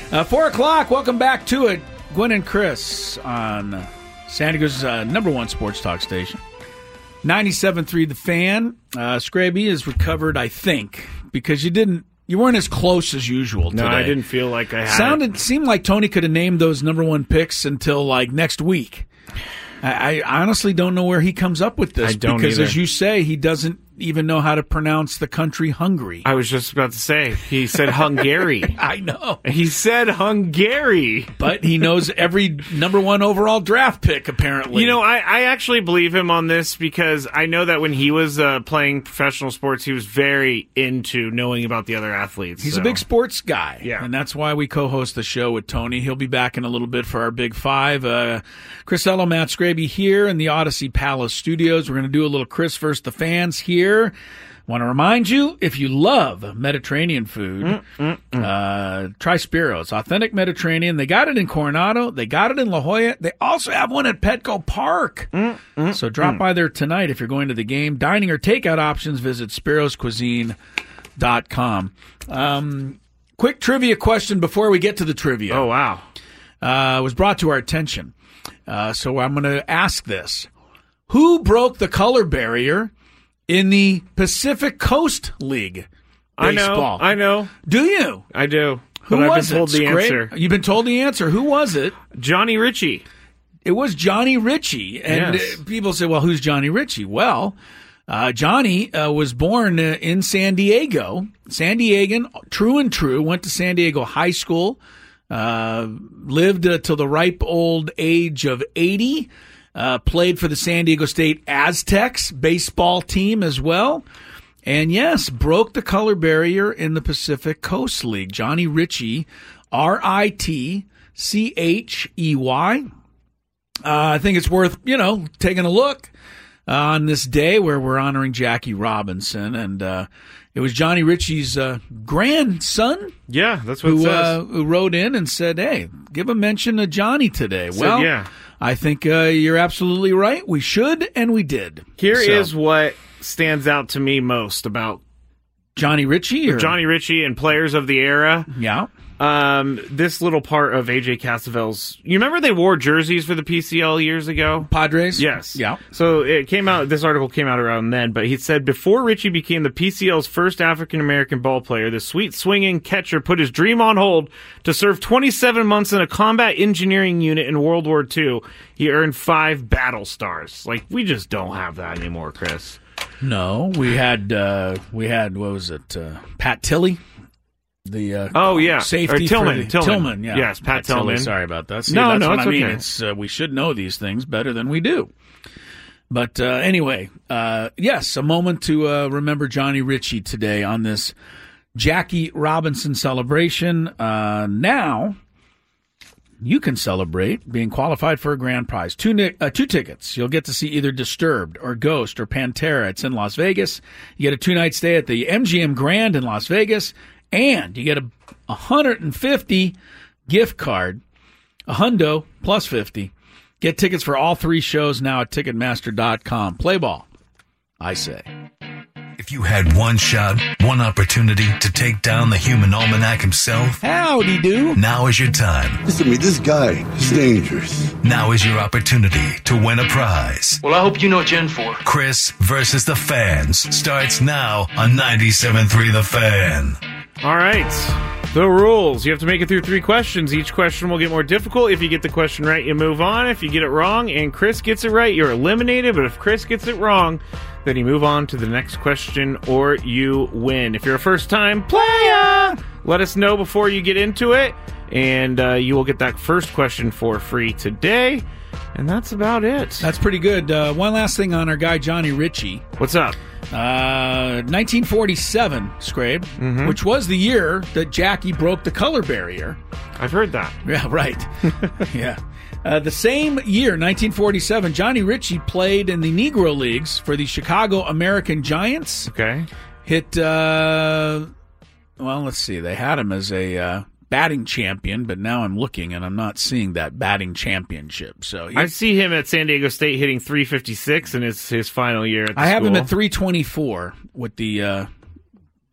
4 o'clock, welcome back to it. Gwen and Chris on San Diego's number one sports talk station. 97.3 The Fan. Scraby is recovered, I think, because you weren't as close as usual today. No, I didn't feel like I had Seemed like Tony could have named those number one picks until like next week. I honestly don't know where he comes up with this because, as you say, he doesn't even know how to pronounce the country Hungary. I was just about to say, he said Hungary. I know. He said Hungary. But he knows every number one overall draft pick, apparently. You know, I actually believe him on this because I know that when he was playing professional sports, he was very into knowing about the other athletes. He's a big sports guy. Yeah. And that's why we co-host the show with Tony. He'll be back in a little bit for our Big Five. Chris Ello, Matt Scraby here in the Odyssey Palace studios. We're going to do a little Chris versus the fans here. Want to remind you, if you love Mediterranean food, try Spiro's. Authentic Mediterranean. They got it in Coronado. They got it in La Jolla. They also have one at Petco Park. So drop by there tonight if you're going to the game. Dining or takeout options, visit spiroscuisine.com. Quick trivia question before we get to the trivia. Oh, wow. Was brought to our attention. So I'm going to ask this. Who broke the color barrier in the Pacific Coast League baseball? I know. Do you? I do. Who but was I've been told it? the answer. You've been told the answer. Who was it? Johnny Ritchie. It was Johnny Ritchie. And Yes. People say, well, who's Johnny Ritchie? Well, Johnny was born in San Diego. San Diegan, true and true, went to San Diego High School, lived till the ripe old age of 80. Played for the San Diego State Aztecs baseball team as well. And yes, broke the color barrier in the Pacific Coast League. Johnny Ritchie, Ritchey. I think it's worth, taking a look on this day where we're honoring Jackie Robinson. And it was Johnny Ritchie's grandson. Yeah, that's what it says. Who wrote in and said, hey, give a mention to Johnny today. Well, yeah. I think you're absolutely right. We should, and we did. Here is what stands out to me most about Johnny Ritchie? Johnny Ritchie and players of the era. Yeah. This little part of AJ Casavel's. You remember they wore jerseys for the PCL years ago? Padres? Yes. Yeah. So it came out. This article came out around then, but he said before Ritchie became the PCL's first African American ball player, the sweet swinging catcher put his dream on hold to serve 27 months in a combat engineering unit in World War II. He earned 5 battle stars. Like, we just don't have that anymore, Chris. No, we had what was it? Pat Tilley. The safety or Tillman. for Tillman, yeah. Yes, Pat Tillman. Sorry about that. See, no, that's what it's I mean. okay. It's we should know these things better than we do. But anyway, yes, a moment to remember Johnny Ritchie today on this Jackie Robinson celebration. Now you can celebrate being qualified for a grand prize. Two tickets. You'll get to see either Disturbed or Ghost or Pantera. It's in Las Vegas. You get a 2-night stay at the MGM Grand in Las Vegas. And you get a $150 gift card, a hundo plus 50. Get tickets for all 3 shows now at Ticketmaster.com. Play ball, I say. If you had one shot, one opportunity to take down the human almanac himself, howdy do. Now is your time. Listen to me, this guy is dangerous. Now is your opportunity to win a prize. Well, I hope you know what you're in for. Chris versus the Fans starts now on 97.3 The Fan. All right. The rules. You have to make it through 3 questions. Each question will get more difficult. If you get the question right, you move on. If you get it wrong and Chris gets it right, you're eliminated. But if Chris gets it wrong, then you move on to the next question or you win. If you're a first-time player, let us know before you get into it. And you will get that first question for free today. And that's about it. That's pretty good. One last thing on our guy, Johnny Ritchie. What's up? 1947, Scrabe, which was the year that Jackie broke the color barrier. I've heard that. Yeah, right. Yeah. The same year, 1947, Johnny Ritchie played in the Negro Leagues for the Chicago American Giants. Okay. Hit, well, let's see. They had him as a batting champion, but now I'm looking and I'm not seeing that batting championship. So I see him at San Diego State hitting 356 in his final year at the I have school. him at 324 with the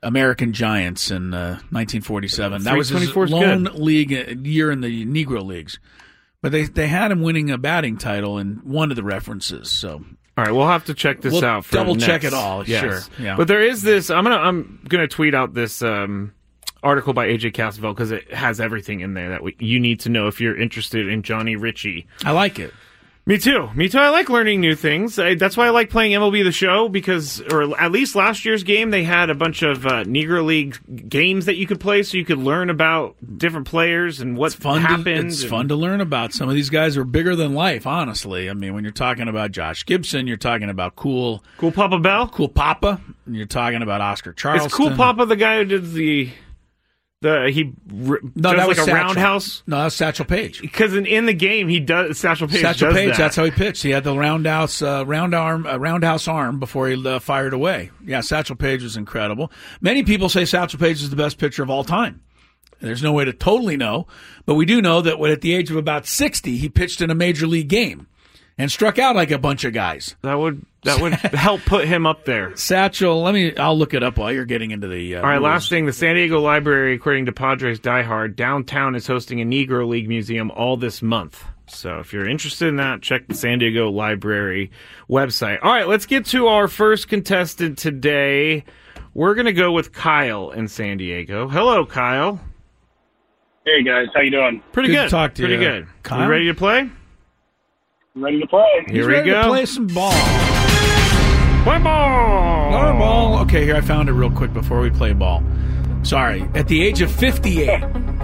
American Giants in 1947. That was his 324 's lone good. league year in the Negro Leagues. But they had him winning a batting title in one of the references. So All right, we'll have to check this We'll out. For double check next. it all. Yes. Sure. Yeah. But there is this. I'm gonna tweet out this article by AJ Cassavell because it has everything in there that you need to know if you're interested in Johnny Ritchie. I like it. Me too. I like learning new things. That's why I like playing MLB The Show or at least last year's game, they had a bunch of Negro League games that you could play so you could learn about different players and what happened. It's fun to learn about. Some of these guys are bigger than life, honestly. I mean, when you're talking about Josh Gibson, you're talking about Cool Papa Bell? Cool Papa, and you're talking about Oscar Charleston. Is Cool Papa the guy who did that was like a Satchel. roundhouse? No, that was Satchel Paige. Because in the game, Satchel Paige Satchel does Paige, that. that's how he pitched. He had the roundhouse arm before he fired away. Yeah, Satchel Paige was incredible. Many people say Satchel Paige is the best pitcher of all time. There's no way to totally know, but we do know that at the age of about 60, he pitched in a major league game and struck out like a bunch of guys. That would help put him up there. Satchel, I'll look it up while you're getting into the All right, rules. last thing. The San Diego Library, according to Padres Diehard, downtown is hosting a Negro League museum all this month. So if you're interested in that, check the San Diego Library website. All right, let's get to our first contestant today. We're going to go with Kyle in San Diego. Hello, Kyle. Hey, guys. How you doing? Pretty Good good. to talk to Pretty you. good. Kyle? You ready to play? Ready to play? He's Here we ready go. to play some ball. Play ball! Another ball. Okay, here, I found it real quick before we play ball. Sorry. At the age of 58,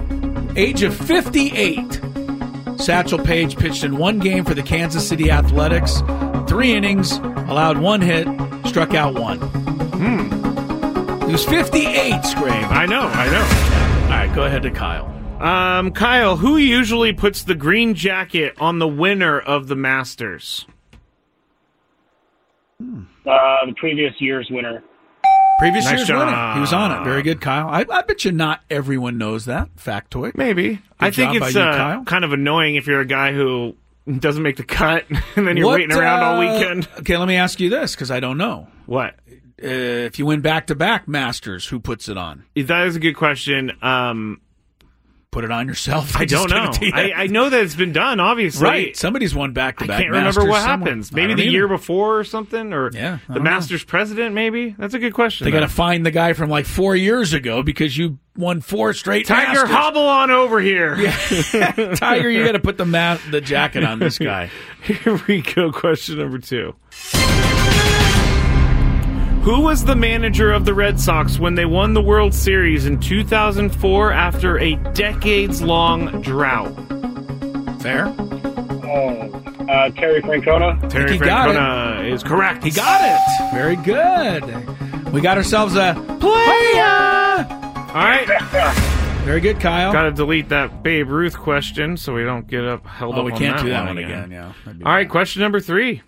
Satchel Paige pitched in one game for the Kansas City Athletics, 3 innings, allowed 1 hit, struck out 1. He was 58, Scrape. I know. All right, go ahead to Kyle. Kyle, who usually puts the green jacket on the winner of the Masters? The previous year's winner. Previous Nice year's job. winner. He was on it. Very good, Kyle. I bet you not everyone knows that factoid. Maybe. I think job by it's you, Kyle. kind of annoying if you're a guy who doesn't make the cut and then you're waiting around all weekend. Okay, let me ask you this, because I don't know. What? If you win back-to-back Masters, who puts it on? That is a good question. Put it on yourself? I don't know. I know that it's been done, obviously. Right. Somebody's won back-to-back I can't Masters remember what somewhere. happens. I Maybe don't the either. year before or something, or Yeah, I the don't know. Masters president, maybe? That's a good question. They got to though. find the guy from like 4 years ago because you won 4 straight Tiger, Masters. hobble on over here. Tiger, you got to put the jacket on this guy. Here we go. Question number 2. Who was the manager of the Red Sox when they won the World Series in 2004 after a decades-long drought? Fair. Terry Francona. Terry he got Francona is correct. He got it. Very good. We got ourselves a player. All right. Very good, Kyle. Got to delete that Babe Ruth question so we don't get held up we on can't that do that one one again. Yeah. That'd be All right, bad. question number 3.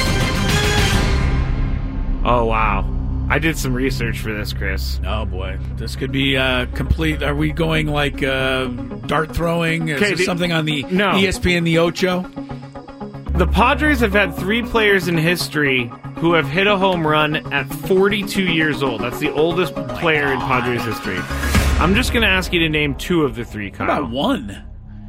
Oh, wow. I did some research for this, Chris. Oh boy, this could be complete. Are we going like dart throwing? Is Okay, this something on the no. ESPN the Ocho? The Padres have had 3 players in history who have hit a home run at 42 years old. That's the oldest player in Padres history. I'm just going to ask you to name 2 of the 3, Kyle. How about 1?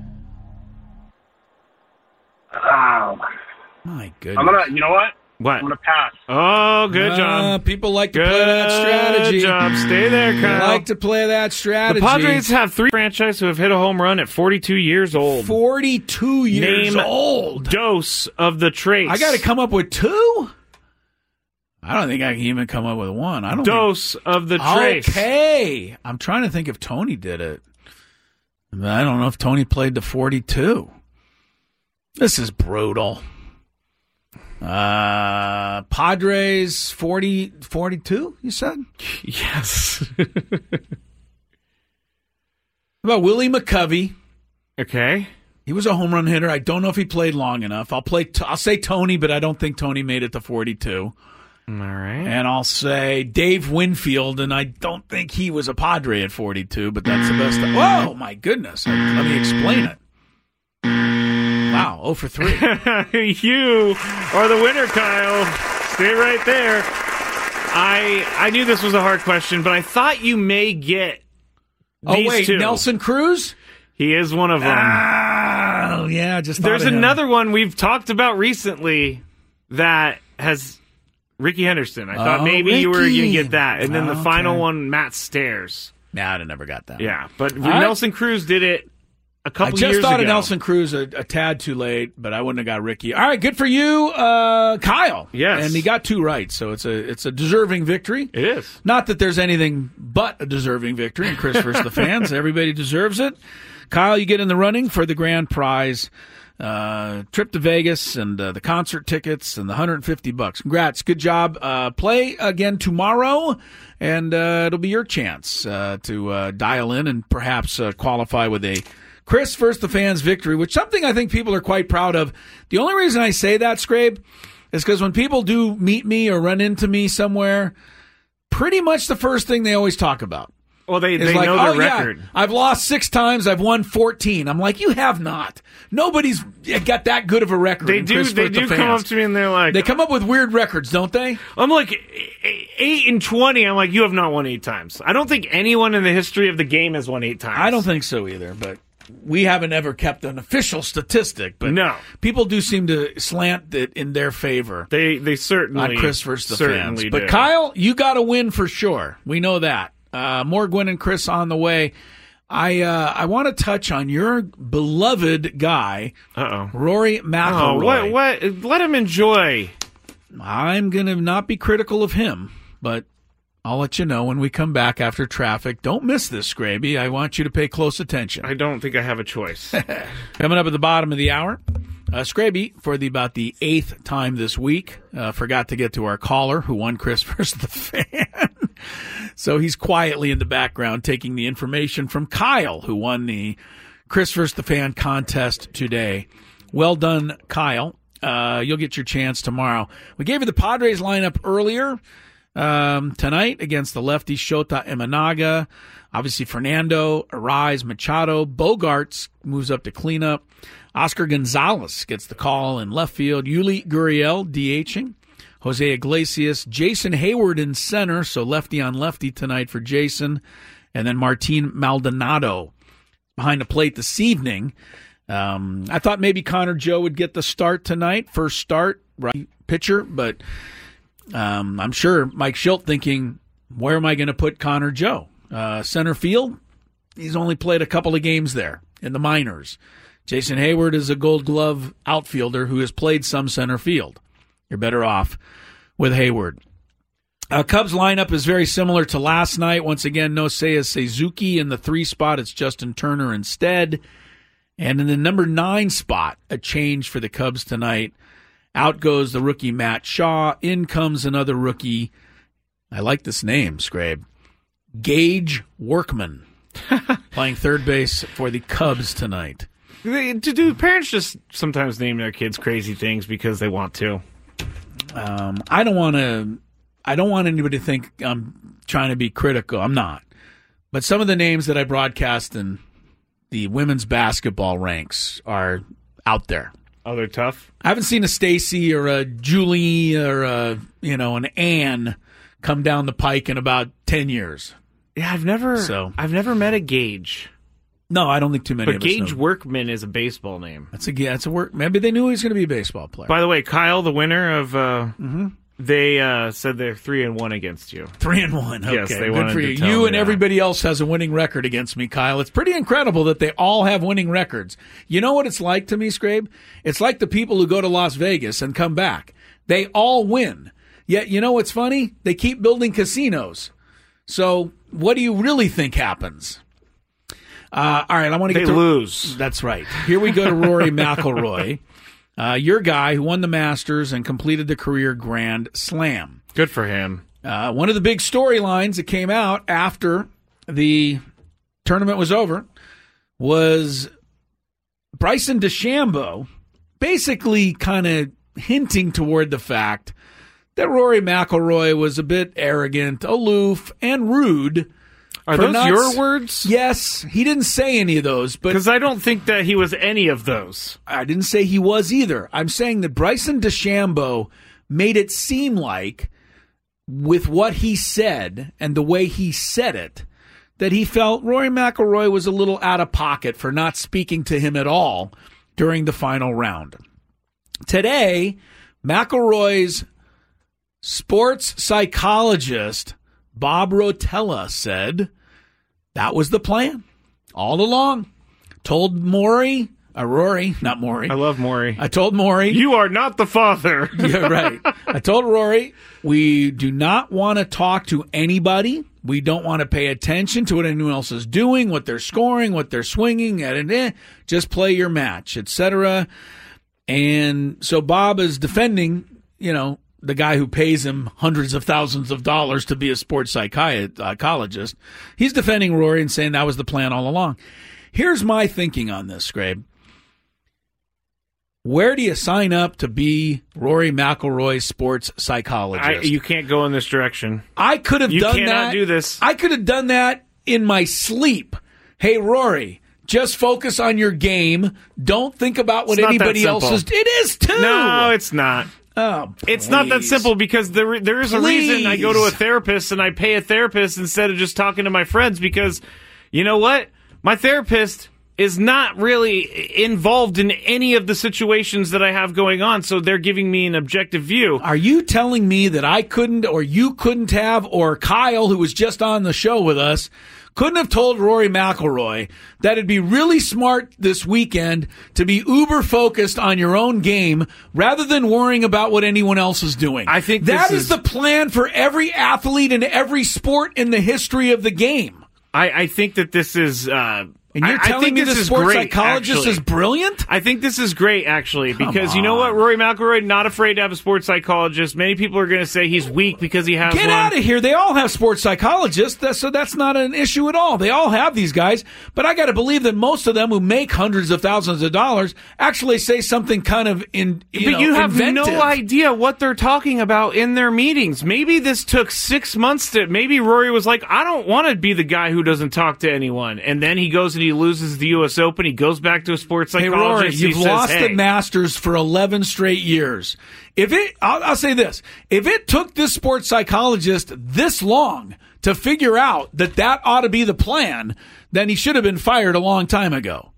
Wow. My goodness. I'm gonna. You know what? What? I'm gonna pass. Oh, good job. People like to Good play that strategy. job. Stay there, They Kyle. like to play that strategy. The Padres have 3 franchises who have hit a home run at 42 years old. 42 years Name old. Dose of the Trace. I got to come up with 2. I don't think I can even come up with 1. I don't. Dose of the Trace. Okay, I'm trying to think if Tony did it. But I don't know if Tony played the 42. This is brutal. Padres 42, you said? Yes. How about Willie McCovey? Okay. He was a home run hitter. I don't know if he played long enough. I'll say Tony, but I don't think Tony made it to 42. All right. And I'll say Dave Winfield, and I don't think he was a Padre at 42, but that's the best. Whoa, my goodness. Let me explain it. Wow, 0 for 3. You are the winner, Kyle. Stay right there. I knew this was a hard question, but I thought you may get these two. Nelson Cruz? He is one of them. Oh, yeah, just thought There's of him. another one we've talked about recently that has Ricky Henderson. I thought maybe you were going to get that. And then the final one, Matt Stairs. Nah, I'd have never got that. Yeah, but Nelson Cruz did it a couple years ago. I just thought of Nelson Cruz a tad too late, but I wouldn't have got Ricky. All right, good for you, Kyle. Yes. And he got 2 right, so it's a deserving victory. It is. Not that there's anything but a deserving victory in Chris versus the fans. Everybody deserves it. Kyle, you get in the running for the grand prize. Trip to Vegas and the concert tickets and the $150. Congrats. Good job. Play again tomorrow, and it'll be your chance to dial in and perhaps qualify with a Chris versus the fans victory, which something I think people are quite proud of. The only reason I say that, Scrape, is because when people do meet me or run into me somewhere, pretty much the first thing they always talk about. Well, they like, know their record. Yeah, I've lost 6 times. I've won 14. I'm like, you have not. Nobody's got that good of a record. They do come up to me and they're like... They come up with weird records, don't they? I'm like, 8 and 20. I'm like, you have not won 8 times. I don't think anyone in the history of the game has won 8 times. I don't think so either, but we haven't ever kept an official statistic. But no. People do seem to slant it in their favor. They certainly... On Chris versus the fans. Do. But Kyle, you got to win for sure. We know that. More Gwen and Chris on the way. I want to touch on your beloved guy, Rory McIlroy. Oh, what? Let him enjoy. I'm going to not be critical of him, but I'll let you know when we come back after traffic. Don't miss this, Scraby. I want you to pay close attention. I don't think I have a choice. Coming up at the bottom of the hour, Scraby, for about the 8th time this week, forgot to get to our caller who won Chris versus the fan. So he's quietly in the background taking the information from Kyle, who won the Chris versus the fan contest today. Well done, Kyle. You'll get your chance tomorrow. We gave you the Padres lineup earlier tonight against the lefty Shota Imanaga. Obviously, Fernando, Arise, Machado. Bogarts moves up to cleanup. Oscar Gonzalez gets the call in left field. Yuli Gurriel DHing. Jose Iglesias. Jason Hayward in center, so lefty on lefty tonight for Jason. And then Martin Maldonado behind the plate this evening. I thought maybe Connor Joe would get the start tonight, first start, right pitcher, but I'm sure Mike Schilt thinking, where am I going to put Connor Joe? Center field, he's only played a couple of games there in the minors. Jason Hayward is a Gold Glove outfielder who has played some center field. You're better off with Hayward. Cubs lineup is very similar to last night. Once again, no Seiya Suzuki in the 3 spot. It's Justin Turner instead. And in the number 9 spot, a change for the Cubs tonight. Out goes the rookie Matt Shaw. In comes another rookie. I like this name, Scrabe. Gage Workman, playing third base for the Cubs tonight. Do parents just sometimes name their kids crazy things because they want to? I don't want anybody to think I'm trying to be critical. I'm not. But some of the names that I broadcast in the women's basketball ranks are out there. Oh, they're tough? I haven't seen a Stacy or a Julie or an Ann come down the pike in about 10 years. Yeah, I've never met a Gage. No, I don't think too many but of us know. Gage Workman is a baseball name. That's a work. Maybe they knew he was going to be a baseball player. By the way, Kyle, the winner of they said they're 3-1 against you. 3-1. Okay, yes, they good for you. You and everybody else has a winning record against me, Kyle. It's pretty incredible that they all have winning records. You know what it's like to me, Scrabe? It's like the people who go to Las Vegas and come back. They all win. Yet, you know what's funny? They keep building casinos. So, what do you really think happens? All right, I want to get to... They lose. That's right. Here we go to Rory McIlroy. Your guy who won the Masters and completed the career Grand Slam. Good for him. One of the big storylines that came out after the tournament was over was Bryson DeChambeau basically kind of hinting toward the fact that Rory McIlroy was a bit arrogant, aloof, and rude. Are those your words? Yes. He didn't say any of those. Because I don't think that he was any of those. I didn't say he was either. I'm saying that Bryson DeChambeau made it seem like with what he said and the way he said it, that he felt Rory McIlroy was a little out of pocket for not speaking to him at all during the final round. Today, McIlroy's sports psychologist, Bob Rotella, said that was the plan all along. Told Rory, not Maury. I love Maury. I told Maury. You are not the father. Yeah, right. I told Rory, we do not want to talk to anybody. We don't want to pay attention to what anyone else is doing, what they're scoring, what they're swinging at. Just play your match, etc. And so Bob is defending, the guy who pays him hundreds of thousands of dollars to be a sports psychologist. He's defending Rory and saying that was the plan all along. Here's my thinking on this, Scrape. Where do you sign up to be Rory McIlroy's sports psychologist? You can't go in this direction. I could have done that. You cannot do this. I could have done that in my sleep. Hey, Rory, just focus on your game. Don't think about what anybody else is. It is too. No, it's not. Oh, it's not that simple because there is a reason I go to a therapist and I pay a therapist instead of just talking to my friends because, you know what? My therapist is not really involved in any of the situations that I have going on, so they're giving me an objective view. Are you telling me that I couldn't, or you couldn't have, or Kyle, who was just on the show with us, couldn't have told Rory McIlroy that it'd be really smart this weekend to be uber focused on your own game rather than worrying about what anyone else is doing? I think that is the plan for every athlete in every sport in the history of the game. I think that this is... And you're telling me the sports psychologist is brilliant? I think this is great, actually, because you know what? Rory McIlroy, not afraid to have a sports psychologist. Many people are going to say he's weak because he has one. Get out of here. They all have sports psychologists, so that's not an issue at all. They all have these guys, but I got to believe that most of them who make hundreds of thousands of dollars actually say something kind of you have inventive. No idea what they're talking about in their meetings. Maybe this took 6 months maybe Rory was like, I don't want to be the guy who doesn't talk to anyone. And then he goes and he loses the U.S. Open. He goes back to a sports psychologist. Hey, Rory, you've lost the Masters for 11 straight years. I'll say this. If it took this sports psychologist this long to figure out that ought to be the plan, then he should have been fired a long time ago.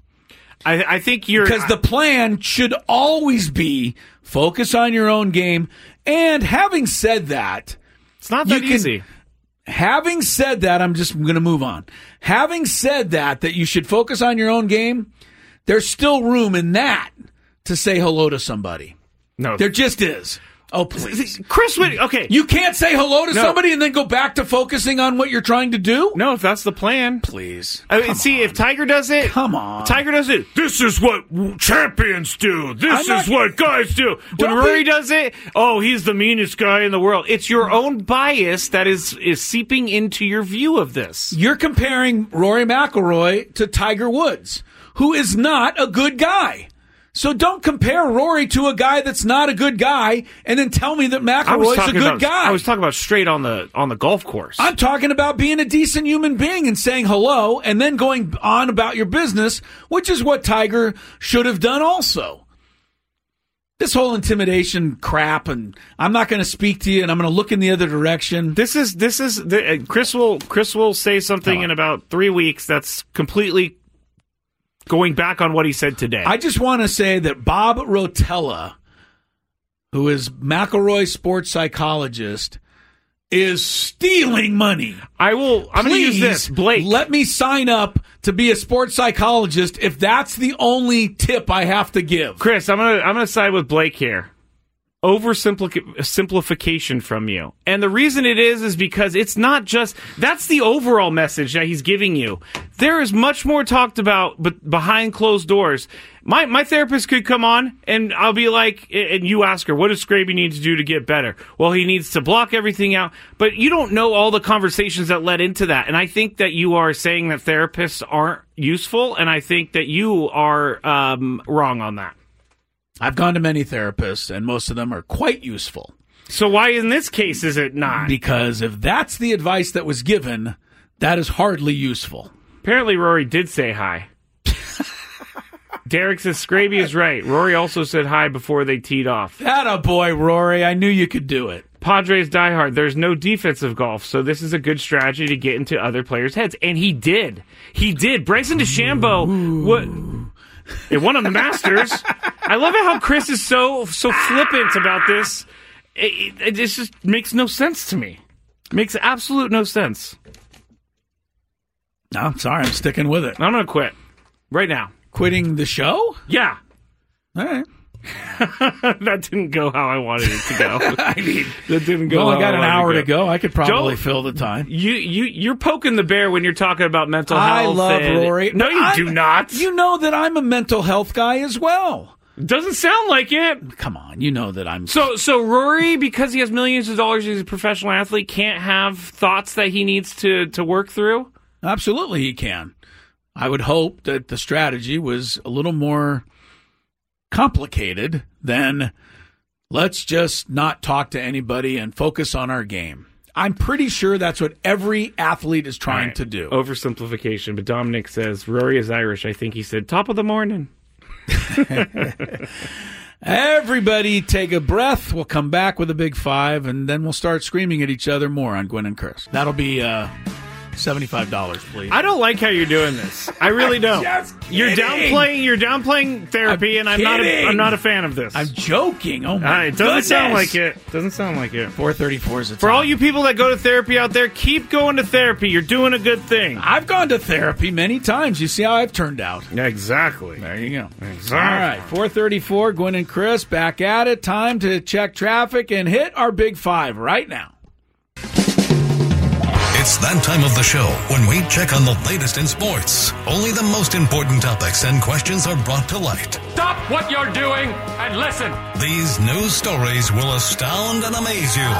I think because the plan should always be focus on your own game. And having said that, it's not that easy. Having said that, I'm going to move on. Having said that you should focus on your own game, there's still room in that to say hello to somebody. No. There just is. Oh, please. Chris Whitty, okay. You can't say hello to somebody and then go back to focusing on what you're trying to do? No, if that's the plan. Please. If Tiger does it. Come on. Tiger does it. This is what champions do. This is what guys do. When Rory does it, he's the meanest guy in the world. It's your own bias that is seeping into your view of this. You're comparing Rory McIlroy to Tiger Woods, who is not a good guy. So don't compare Rory to a guy that's not a good guy and then tell me that McIlroy's a good guy. I was talking about straight on the golf course. I'm talking about being a decent human being and saying hello and then going on about your business, which is what Tiger should have done also. This whole intimidation crap, and I'm not going to speak to you, and I'm going to look in the other direction. Chris will say something in about 3 weeks that's completely going back on what he said today. I just want to say that Bob Rotella, who is McIlroy's sports psychologist, is stealing money. I'm going to use this, Blake. Let me sign up to be a sports psychologist if that's the only tip I have to give. Chris, I'm going to side with Blake here. Oversimplification from you. And the reason it is because it's not just, that's the overall message that he's giving you. There is much more talked about but behind closed doors. My therapist could come on and I'll be like, and you ask her, what does Scraby need to do to get better? Well, he needs to block everything out. But you don't know all the conversations that led into that. And I think that you are saying that therapists aren't useful. And I think that you are wrong on that. I've gone to many therapists, and most of them are quite useful. So why in this case is it not? Because if that's the advice that was given, that is hardly useful. Apparently Rory did say hi. Derek says Scraby is right. Rory also said hi before they teed off. Atta boy, Rory. I knew you could do it. Padres diehard. There's no defensive golf, so this is a good strategy to get into other players' heads. And he did. Bryson DeChambeau, it won on the Masters. I love it how Chris is so flippant about this. It just makes no sense to me. Makes absolute no sense. No, sorry, I'm sticking with it. I'm going to quit right now. Quitting the show? Yeah. All right. That didn't go how I wanted it to go. I mean, that didn't go. Well, I got an hour to go. I could probably fill the time. You're poking the bear when you're talking about mental health. I love Rory. No, you do not. You know that I'm a mental health guy as well. Doesn't sound like it. Come on, you know that I'm. So Rory, because he has millions of dollars, he's a professional athlete, can't have thoughts that he needs to work through? Absolutely, he can. I would hope that the strategy was a little more complicated than let's just not talk to anybody and focus on our game. I'm pretty sure that's what every athlete is trying to do. Oversimplification, but Dominic says Rory is Irish. I think he said top of the morning. Everybody take a breath. We'll come back with a big five, and then we'll start screaming at each other more on Gwynn and Chris. That'll be $75, please. I don't like how you're doing this. I really don't. You're downplaying therapy, and I'm not a fan of this. I'm joking. Oh my It doesn't sound like it. Doesn't sound like it. 4:34 is the time. For all you people that go to therapy out there, keep going to therapy. You're doing a good thing. I've gone to therapy many times. You see how I've turned out. Yeah, exactly. There you go. Exactly. All right, 4:34. Gwynn and Chris back at it. Time to check traffic and hit our big five right now. It's that time of the show when we check on the latest in sports. Only the most important topics and questions are brought to light. Stop what you're doing and listen. These news stories will astound and amaze you.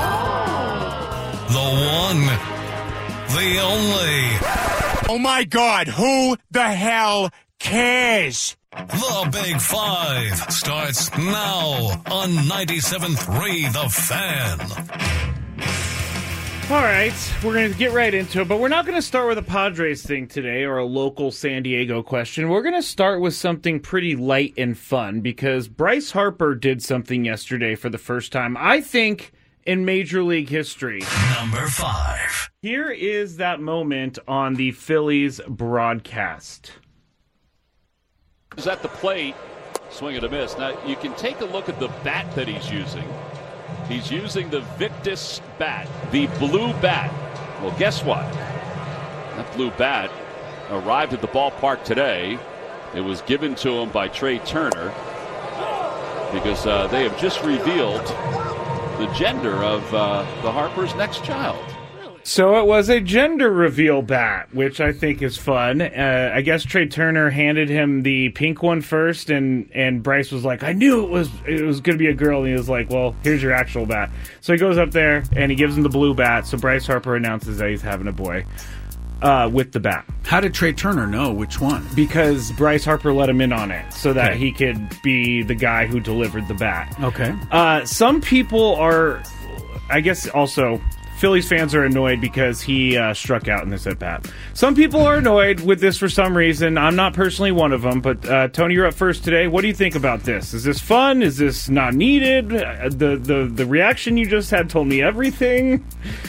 The one, the only. Oh my God, who the hell cares? The Big Five starts now on 97.3 The Fan. All right, we're going to get right into it, but we're not going to start with a Padres thing today or a local San Diego question. We're going to start with something pretty light and fun because Bryce Harper did something yesterday for the first time, I think, in Major League history. Number 5. Here is that moment on the Phillies broadcast. Is at the plate, swing and a miss. Now, you can take a look at the bat that he's using. He's using the Victus bat, the blue bat. Well, guess what? That blue bat arrived at the ballpark today. It was given to him by Trey Turner because they have just revealed the gender of the Harper's next child. So it was a gender reveal bat, which I think is fun. I guess Trey Turner handed him the pink one first, and Bryce was like, I knew it was going to be a girl. And he was like, well, here's your actual bat. So he goes up there, and he gives him the blue bat. So Bryce Harper announces that he's having a boy with the bat. How did Trey Turner know which one? Because Bryce Harper let him in on it so that he could be the guy who delivered the bat. Okay. Some people are, I guess also... Phillies fans are annoyed because he struck out in this at-bat. Some people are annoyed with this for some reason. I'm not personally one of them, but Tony, you're up first today. What do you think about this? Is this fun? Is this not needed? The reaction you just had told me everything.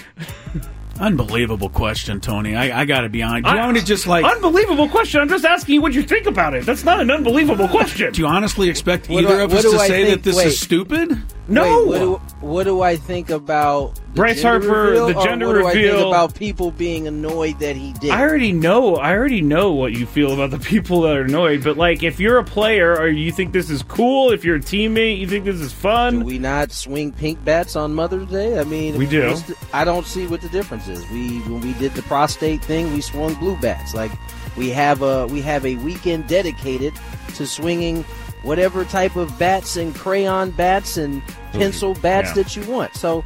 Unbelievable question, Tony. I got to be honest. Do you want me to just like... Unbelievable question. I'm just asking you what you think about it. That's not an unbelievable question. Do you honestly expect either of us to say that this is stupid? No. What do I think about Bryce Harper, the gender reveal? What do I think about people being annoyed that he did? I already know what you feel about the people that are annoyed. But like, if you're a player, or you think this is cool, if you're a teammate, you think this is fun. Do we not swing pink bats on Mother's Day? I mean, we do. I don't see what the difference is. When we did the prostate thing, we swung blue bats. Like we have a weekend dedicated to swinging whatever type of bats and crayon bats and pencil bats that you want. So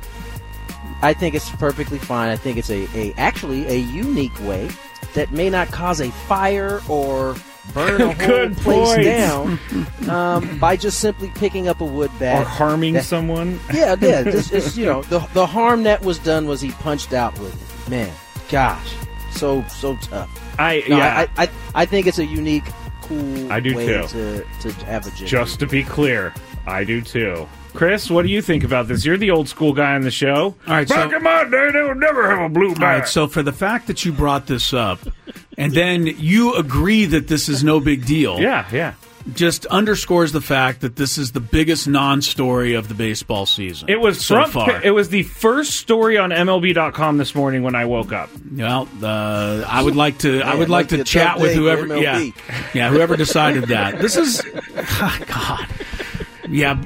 I think it's perfectly fine. I think it's actually a unique way that may not cause a fire or burn a whole place down by just simply picking up a wood bat. Or harming someone. Yeah. It's, the harm that was done was he punched out with it. Man, gosh, so tough. I think it's a unique cool I do way too. to have a gym. Just to be clear, I do too. Chris, what do you think about this? You're the old school guy on the show. All right, Back in my day, they would never have a blue bat. All right, so for the fact that you brought this up, and then you agree that this is no big deal. Yeah. Just underscores the fact that this is the biggest non-story of the baseball season. It was so far. It was the first story on MLB.com this morning when I woke up. Well, I would like to. I would like to chat with whoever. Yeah, whoever decided that. This is, God. Yeah.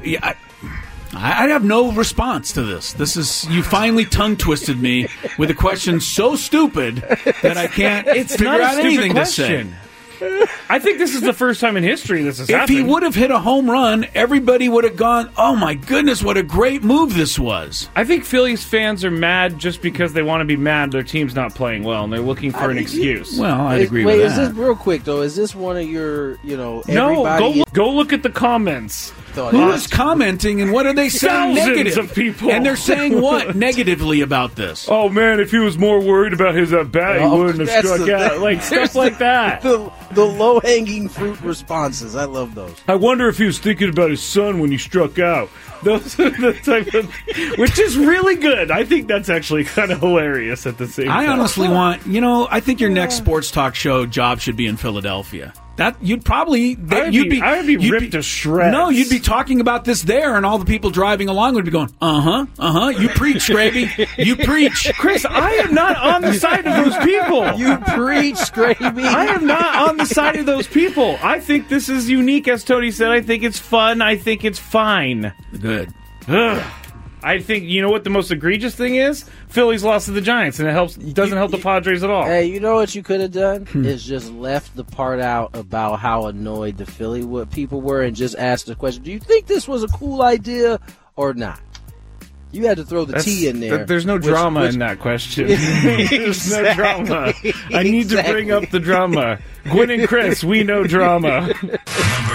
I have no response to this. This is, you finally tongue twisted me with a question so stupid that I can't figure out anything to say. I think this is the first time in history this has happened. If he would have hit a home run, everybody would have gone, oh my goodness, what a great move this was. I think Phillies fans are mad just because they want to be mad their team's not playing well and they're looking for an excuse. Well, I'd agree with that. Wait, is this real quick though? Is this one of your, No, everybody? go look at the comments. Who's commenting and what are they saying? Thousands Negative of people. And they're saying what negatively about this? Oh man, if he was more worried about his bat, he wouldn't have struck out. Like stuff like that. The low-hanging fruit responses. I love those. I wonder if he was thinking about his son when he struck out. Those are the type of, which is really good. I think that's actually kind of hilarious at the same time. I honestly want, I think your next sports talk show job should be in Philadelphia. That you'd probably I would be ripped to shreds. No, you'd be talking about this there, and all the people driving along would be going, You preach, Scraby. You preach, Chris. I am not on the side of those people. You preach, Scraby. I am not on the side of those people. I think this is unique, as Tony said. I think it's fun. I think it's fine. Good. Ugh. I think, you know what the most egregious thing is? Phillies lost to the Giants, and it doesn't help the Padres at all. Hey, you know what you could have done? Is just left the part out about how annoyed the Philly people were and just asked the question, do you think this was a cool idea or not? You had to throw the T in there. There's no drama in that question. There's no drama. I need to bring up the drama. Gwen and Chris, we know drama. Number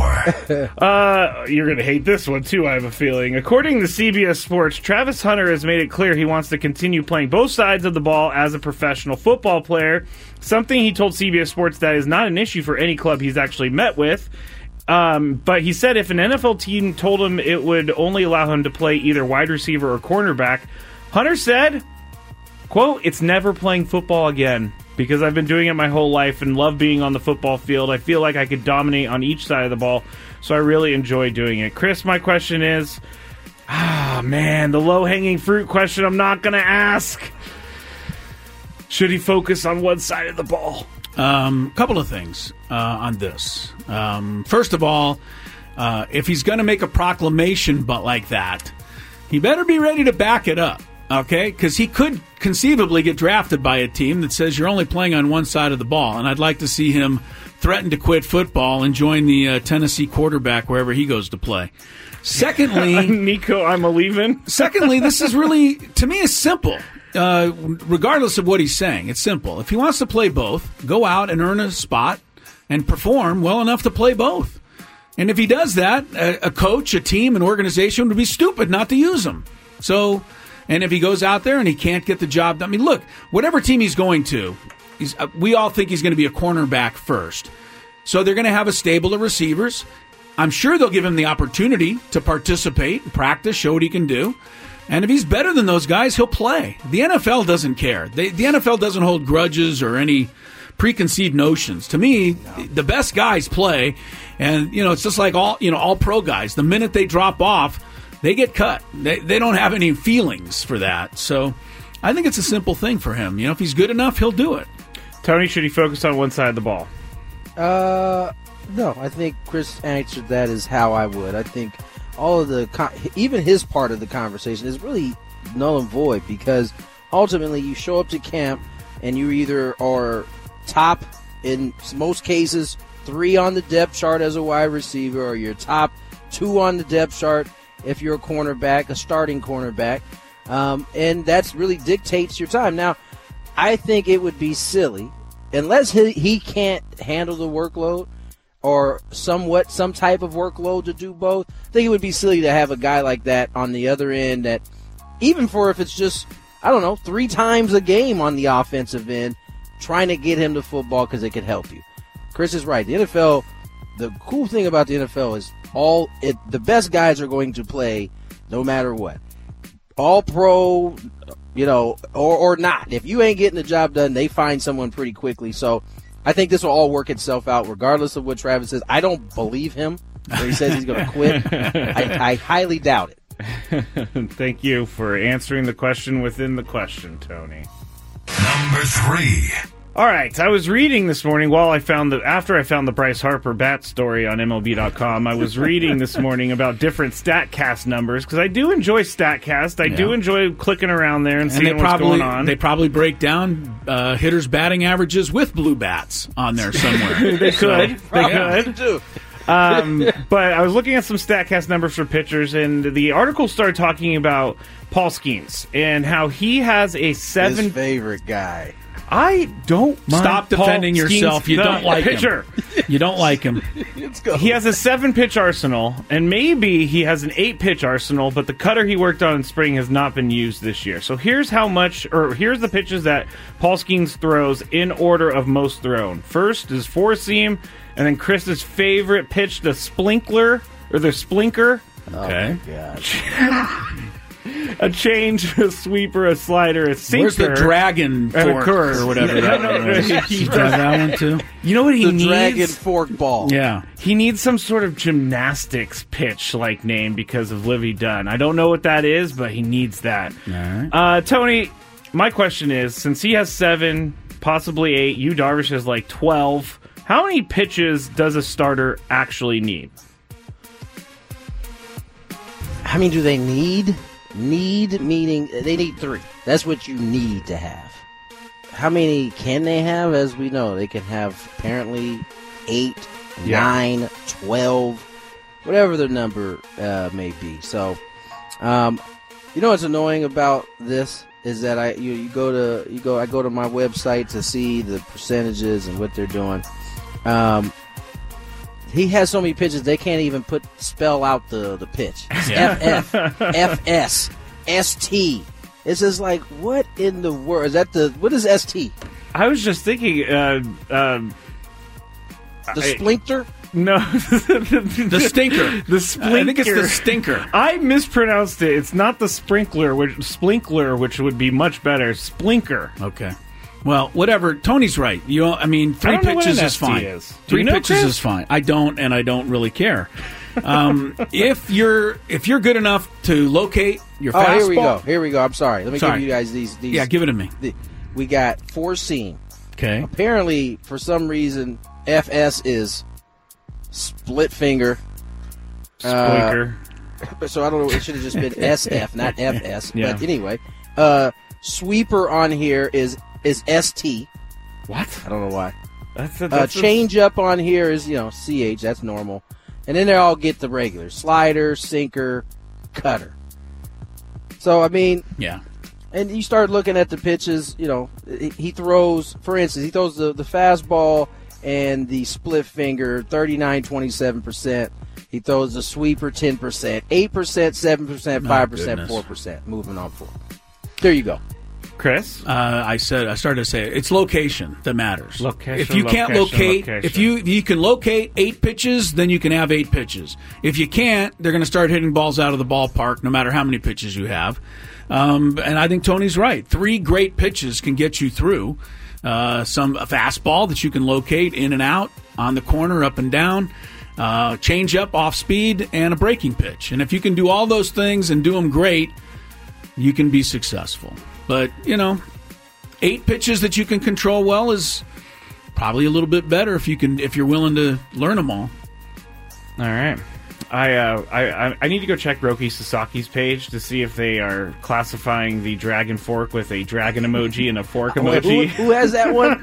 4. You're going to hate this one, too, I have a feeling. According to CBS Sports, Travis Hunter has made it clear he wants to continue playing both sides of the ball as a professional football player, something he told CBS Sports that is not an issue for any club he's actually met with. But he said if an NFL team told him it would only allow him to play either wide receiver or cornerback, Hunter said, quote, "It's never playing football again because I've been doing it my whole life and love being on the football field. I feel like I could dominate on each side of the ball, so I really enjoy doing it." Chris, my question is, the low-hanging fruit question I'm not going to ask. Should he focus on one side of the ball? Couple of things on this. First of all, if he's going to make a proclamation but like that, he better be ready to back it up, okay? Because he could conceivably get drafted by a team that says you're only playing on one side of the ball, and I'd like to see him threaten to quit football and join the Tennessee quarterback wherever he goes to play. Secondly, Nico, I'm a-leaving. Secondly, this is really, to me, is simple. Regardless of what he's saying, it's simple. If he wants to play both, go out and earn a spot and perform well enough to play both. And if he does that, a coach, a team, an organization would be stupid not to use him. So, and if he goes out there and he can't get the job done, I mean, look, whatever team he's going to, we all think he's going to be a cornerback first. So they're going to have a stable of receivers. I'm sure they'll give him the opportunity to participate, practice, show what he can do. And if he's better than those guys, he'll play. The NFL doesn't care. The NFL doesn't hold grudges or any preconceived notions. To me, the best guys play, and it's just like all pro guys. The minute they drop off, they get cut. They don't have any feelings for that. So I think it's a simple thing for him. If he's good enough, he'll do it. Tony, should he focus on one side of the ball? No, I think Chris answered that as how I would. I think all of even his part of the conversation is really null and void because ultimately you show up to camp and you either are top, in most cases, 3 on the depth chart as a wide receiver, or you're top 2 on the depth chart if you're a cornerback, a starting cornerback, and that's really dictates your time. Now, I think it would be silly, unless he can't handle the workload, or some type of workload to do both. I think it would be silly to have a guy like that on the other end that, even for if it's just, 3 times a game on the offensive end, trying to get him to football because it could help you. Chris is right. The NFL, the cool thing about the NFL is the best guys are going to play no matter what. All pro, or not. If you ain't getting the job done, they find someone pretty quickly. So I think this will all work itself out regardless of what Travis says. I don't believe him when he says he's going to quit. I highly doubt it. Thank you for answering the question within the question, Tony. Number 3. All right, I was reading this morning after I found the Bryce Harper bat story on MLB.com. I was reading this morning about different StatCast numbers because I do enjoy StatCast. I do enjoy clicking around there and seeing what's going on. They probably break down hitters' batting averages with blue bats on there somewhere. They could. But I was looking at some StatCast numbers for pitchers, and the article started talking about Paul Skeens and how he has a 7. His favorite guy. I don't mind. Stop defending yourself. You don't like pitcher. him. You don't like him. Let's go. He has a 7-pitch arsenal, and maybe he has an 8-pitch arsenal, but the cutter he worked on in spring has not been used this year. So here's here's the pitches that Paul Skeens throws in order of most thrown. First is 4-seam, and then Chris's favorite pitch, the Splinker. Okay. Oh, God. A change, a sweeper, a slider, a sinker. Where's the dragon fork or whatever that one is? That one too? You know what he needs? The dragon fork ball. Yeah. He needs some sort of gymnastics pitch-like name because of Livy Dunn. I don't know what that is, but he needs that. All right. Tony, my question is, since he has 7, possibly 8, Yu Darvish has like 12, how many pitches does a starter actually need? How many do they need? Need meaning they need 3. That's what you need to have. How many can they have? As we know, they can have apparently 8, 9, 12, whatever the number may be. So, what's annoying about this is that I go to my website to see the percentages and what they're doing. He has so many pitches they can't even spell out the pitch. It's FF, FS, ST. It's just like, what in the world is that? What is ST? I was just thinking, the Splinter? No, the stinker. The Splinker. I think it's the stinker. I mispronounced it. It's not the Sprinkler, which would be much better. Splinker. Okay. Well, whatever. Tony's right. 3 pitches is fine. 3 pitches is fine. I don't, and I don't really care. If you're good enough to locate your fastball. Here we go. I'm sorry. Let me give you guys these. Yeah, give it to me. We got 4-seam. Okay. Apparently, for some reason, FS is split finger. Splinker. So I don't know. It should have just been SF, not FS. Yeah. But anyway, sweeper on here is ST. What? I don't know why. That's change up on here is CH. That's normal. And then they all get the regular slider, sinker, cutter. So yeah. And you start looking at the pitches. He throws. For instance, he throws the fastball and the split finger 39, 27%. He throws the sweeper 10%, 8%, 7%, 5%, 4%. Moving on forward. There you go. Chris? I started to say it's location that matters. Location, if you can't locate, if you can locate 8 pitches, then you can have 8 pitches. If you can't, they're going to start hitting balls out of the ballpark no matter how many pitches you have. And I think Tony's right. 3 great pitches can get you through. A fastball that you can locate in and out, on the corner, up and down, change up, off speed, and a breaking pitch. And if you can do all those things and do them great, you can be successful. But, 8 pitches that you can control well is probably a little bit better if you're willing to learn them all. All right. I need to go check Roki Sasaki's page to see if they are classifying the dragon fork with a dragon emoji and a fork emoji. Who has that one?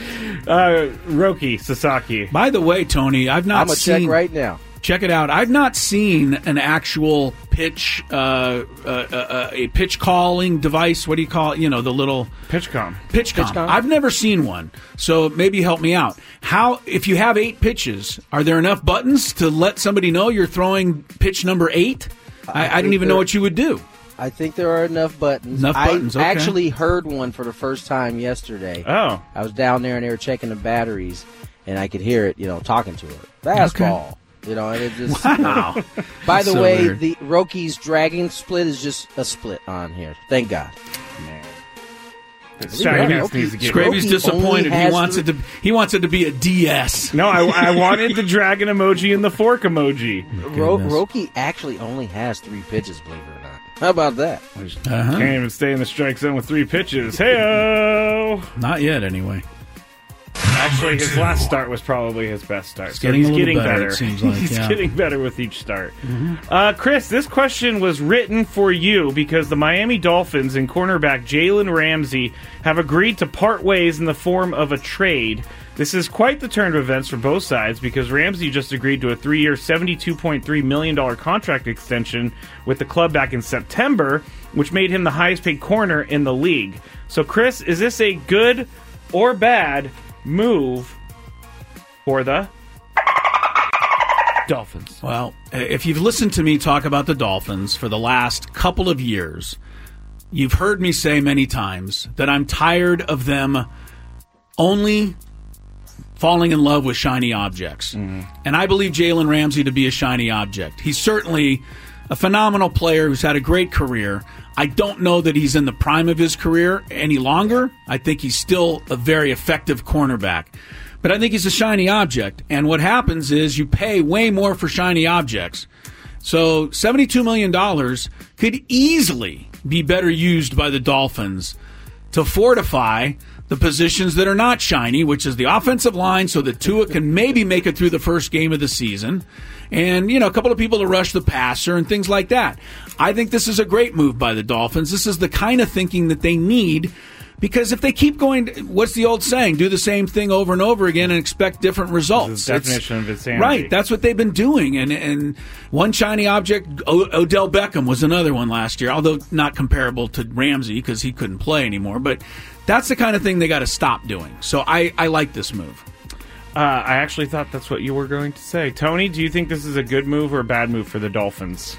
Roki Sasaki. By the way, Tony, I'm going to check right now. Check it out. I've not seen an actual pitch, a pitch calling device. What do you call it? The little PitchCom. PitchCom. I've never seen one. So maybe help me out. If you have 8 pitches, are there enough buttons to let somebody know you're throwing pitch number 8? I don't even know what you would do. I think there are enough buttons. Okay. I actually heard one for the first time yesterday. Oh. I was down there and they were checking the batteries. and I could hear it, talking to her. Fastball. And it just. Wow. By the so way, weird. the Rockies dragging split is just a split on here. Thank God. Man. Roki- Needs to get Scravy's Roki disappointed. only has He wants it to be a DS. No, I wanted the dragon emoji and the fork emoji. Roki actually only has 3 pitches, believe it or not. How about that? Can't even stay in the strike zone with 3 pitches. Hey-o! Not yet, anyway. Actually, his last start was probably his best start. It's getting a little better, it seems like, He's yeah. getting better with each start. Chris, this question was written for you because the Miami Dolphins and cornerback Jalen Ramsey have agreed to part ways in the form of a trade. This is quite the turn of events for both sides because Ramsey just agreed to a 3-year, $72.3 million contract extension with the club back in September, which made him the highest-paid corner in the league. So, Chris, is this a good or bad move for the Dolphins? Well, if you've listened to me talk about the Dolphins for the last couple of years, you've heard me say many times that I'm tired of them only falling in love with shiny objects. And I believe Jalen Ramsey to be a shiny object. He's certainly a phenomenal player who's had a great career. I don't know that he's in the prime of his career any longer. I think he's still a very effective cornerback. But I think he's a shiny object. And what happens is you pay way more for shiny objects. So $72 million could easily be better used by the Dolphins to fortify the positions that are not shiny, which is the offensive line, so that Tua can maybe make it through the first game of the season. And, a couple of people to rush the passer and things like that. I think this is a great move by the Dolphins. This is the kind of thinking that they need, because if they keep going, what's the old saying? Do the same thing over and over again and expect different results. The definition of insanity. Right, that's what they've been doing. And one shiny object, Odell Beckham was another one last year, although not comparable to Ramsey because he couldn't play anymore. But that's the kind of thing they got to stop doing. So I like this move. I actually thought that's what you were going to say. Tony, do you think this is a good move or a bad move for the Dolphins?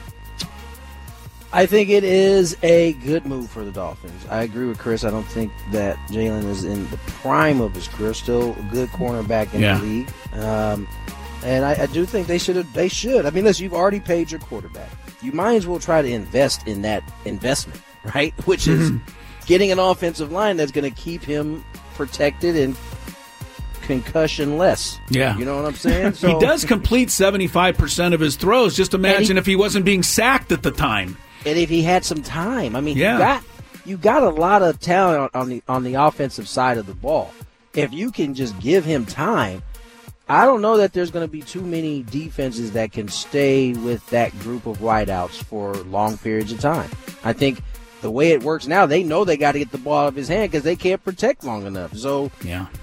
I think it is a good move for the Dolphins. I agree with Chris. I don't think that Jalen is in the prime of his career. Still a good cornerback in the league. And I do think they should. I mean, listen, you've already paid your quarterback. You might as well try to invest in that investment, right? Which is getting an offensive line that's going to keep him protected and concussion less. Yeah. You know what I'm saying? So, he does complete 75% of his throws. Just imagine if he wasn't being sacked at the time. And if he had some time. I mean, you got a lot of talent on the offensive side of the ball. If you can just give him time, I don't know that there's going to be too many defenses that can stay with that group of wideouts for long periods of time. I think the way it works now, they know they got to get the ball out of his hand because they can't protect long enough. So,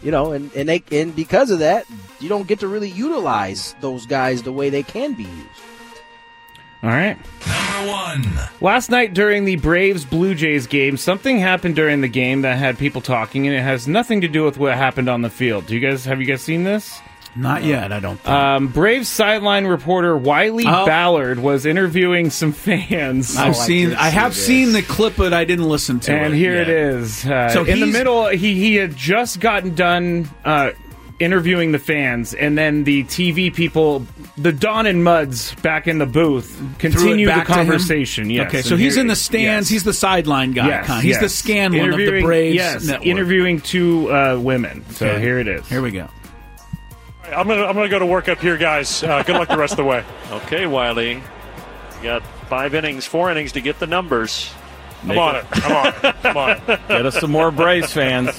and because of that, you don't get to really utilize those guys the way they can be used. All right. Number 1. Last night during the Braves-Blue Jays game, something happened during the game that had people talking, and it has nothing to do with what happened on the field. Have you guys seen this? Not yet, I don't think. Braves sideline reporter Wiley Ballard was interviewing some fans. I have seen the clip, but I didn't listen to it. And here yet. it is. So in the middle, he had just gotten done interviewing the fans, and then the TV people, the Don and Muds back in the booth, continue the conversation. Yes. Okay, so he's in the stands. Yes. He's the sideline guy. Yes, he's the Scanlon of the Braves network. Interviewing 2 women. So here it is. Here we go. I'm gonna go to work up here, guys. Good luck the rest of the way. Okay, Wiley. You got 4 innings to get the numbers. I'm on it. Get us some more Braves fans.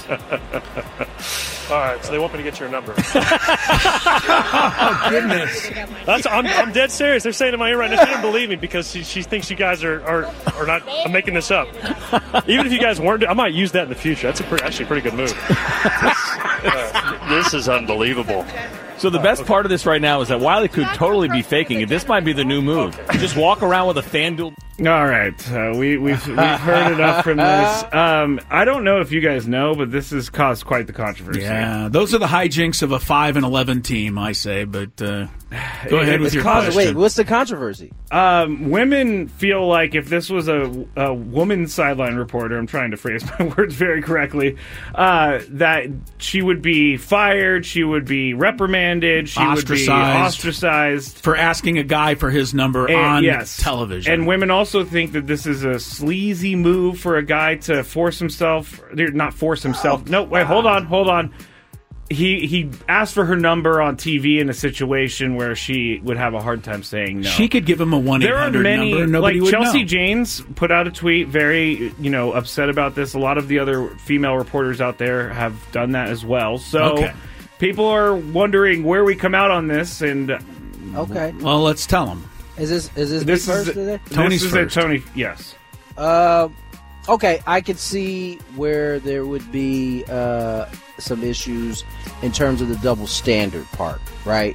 All right, so they want me to get your number. Oh, goodness. I'm dead serious. They're saying in my ear right now, she didn't believe me because she thinks you guys are not. I'm making this up. Even if you guys weren't, I might use that in the future. That's actually a pretty good move. This is unbelievable. So the best part of this right now is that Wiley could totally be faking it. This might be the new move. You just walk around with a FanDuel. All right, we've heard enough from this. I don't know if you guys know, but this has caused quite the controversy. Yeah, those are the hijinks of a 5-11 team, I say. But go ahead with your question. Wait, what's the controversy? Women feel like if this was a woman sideline reporter, I'm trying to phrase my words very correctly, that she would be fired, she would be reprimanded, she would be ostracized for asking a guy for his number on television. And women also think that this is a sleazy move for a guy to force himself. Not force himself. No, wait, hold on. He asked for her number on TV in a situation where she would have a hard time saying no. She could give him a 1-800 there are many, number and nobody would Chelsea know. Janes put out a tweet very, upset about this. A lot of the other female reporters out there have done that as well. So people are wondering where we come out on this. And okay, well, let's tell them. Is this first today? Tony's first. Tony, yes. Okay, I could see where there would be some issues in terms of the double standard part, right?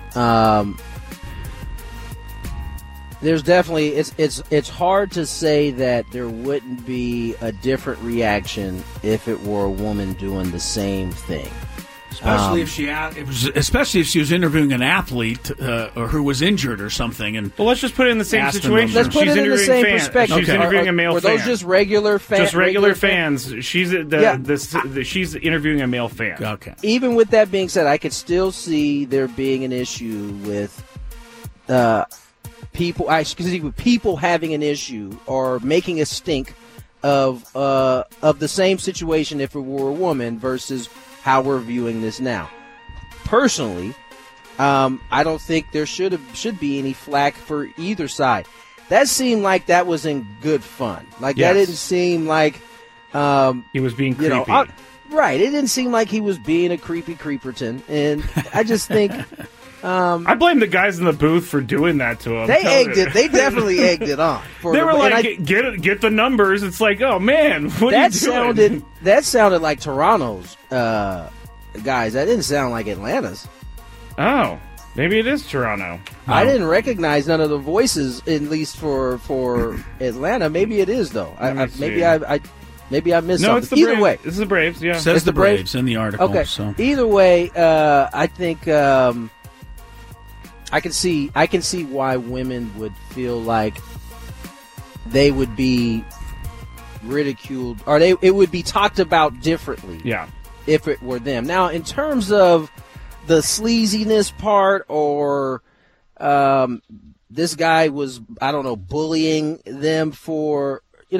There's definitely it's hard to say that there wouldn't be a different reaction if it were a woman doing the same thing. Especially if she was interviewing an athlete or who was injured or something. And let's just put it in the same situation. Let's put it in the same perspective. She's interviewing a male fan. Were those just regular fans? Just regular fans. She's she's interviewing a male fan. Okay. Even with that being said, I could still see there being an issue with people. I could see with people having an issue or making a stink of the same situation if it were a woman versus how we're viewing this now. Personally, I don't think there should be any flack for either side. That seemed like that was in good fun. Like that didn't seem like he was being creepy. Right. It didn't seem like he was being a creepy creeperton. And I just think I blame the guys in the booth for doing that to him. They egged it. They definitely egged it on. They were like, get the numbers. It's like, oh man, what are you doing? That sounded like Toronto's guys. That didn't sound like Atlanta's. Oh, maybe it is Toronto. I didn't recognize none of the voices, at least for Atlanta. Maybe it is though. Maybe I missed something. It's the Either Braves. way, This is the Braves. Yeah, says the Braves in the article. Okay. So. Either way, I think I can see why women would feel like they would be ridiculed or it would be talked about differently. Yeah. If it were them. Now, in terms of the sleaziness part or this guy was, I don't know, bullying them for,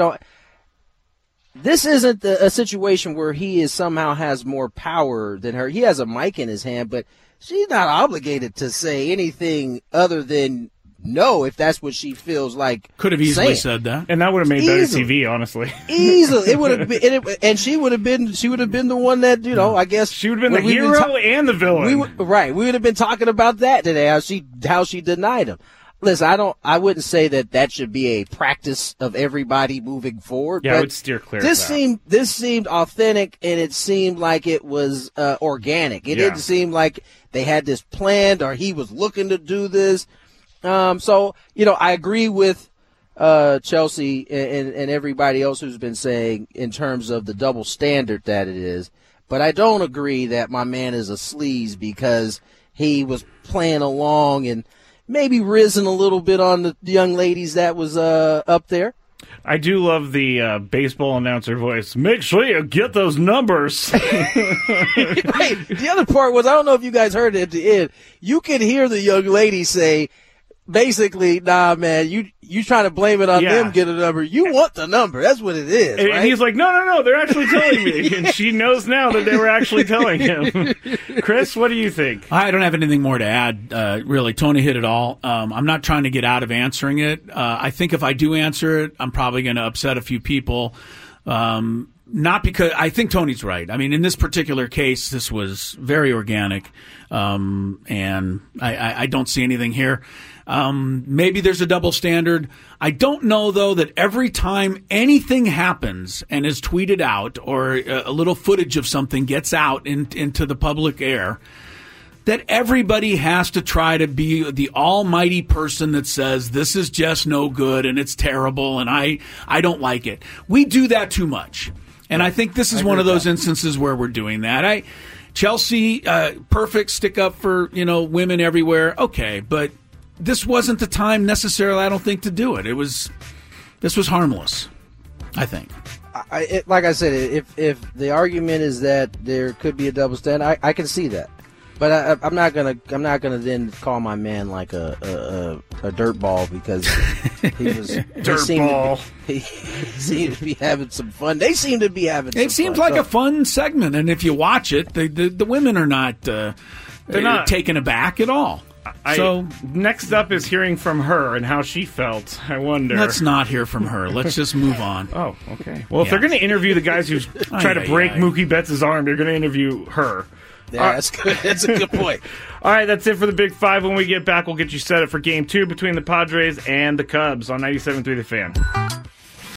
this isn't a situation where he somehow has more power than her. He has a mic in his hand, but she's not obligated to say anything other than no if that's what she feels like. Could have easily said that, and that would have made better TV. Honestly, easily it would have been, and she would have been the one that I guess she would have been the hero and the villain. We would have been talking about that today. How she denied him. Listen, I wouldn't say that should be a practice of everybody moving forward. Yeah, but I would steer clear of that. This seemed authentic, and it seemed like it was organic. It didn't seem like they had this planned or he was looking to do this. So, I agree with Chelsea and everybody else who's been saying in terms of the double standard that it is. But I don't agree that my man is a sleaze because he was playing along and maybe risen a little bit on the young ladies that was up there. I do love the baseball announcer voice. Make sure you get those numbers. Right. The other part was, I don't know if you guys heard it at the end, you could hear the young lady say, basically, nah, man, you trying to blame it on them get a number. You want the number. That's what it is, right? And he's like, no, they're actually telling me. And she knows now that they were actually telling him. Chris, what do you think? I don't have anything more to add, really. Tony hit it all. I'm not trying to get out of answering it. I think if I do answer it, I'm probably going to upset a few people. Not because I think Tony's right. I mean, in this particular case, this was very organic, and I don't see anything here. Maybe there's a double standard. I don't know, though, that every time anything happens and is tweeted out or a little footage of something gets out into the public air, that everybody has to try to be the almighty person that says this is just no good and it's terrible and I don't like it. We do that too much. And I think this is one of those instances where we're doing that. Chelsea, perfect, stick up for, women everywhere. Okay, but this wasn't the time necessarily, I don't think, to do it. This was harmless, I think. Like I said, if the argument is that there could be a double standard, I can see that. But I'm not gonna then call my man like a dirt ball because he seemed to be having some fun. They seem to be having. It seems like a fun segment, and if you watch it, the women are not they're not taken aback at all. So next up is hearing from her and how she felt. I wonder. Let's not hear from her. Let's just move on. Oh, okay. Well, if they're going to interview the guys who try to break Mookie Betts' arm, they're going to interview her. Yeah, that's good. That's a good point. All right, that's it for the Big Five. When we get back, we'll get you set up for Game 2 between the Padres and the Cubs on 97.3 The Fan.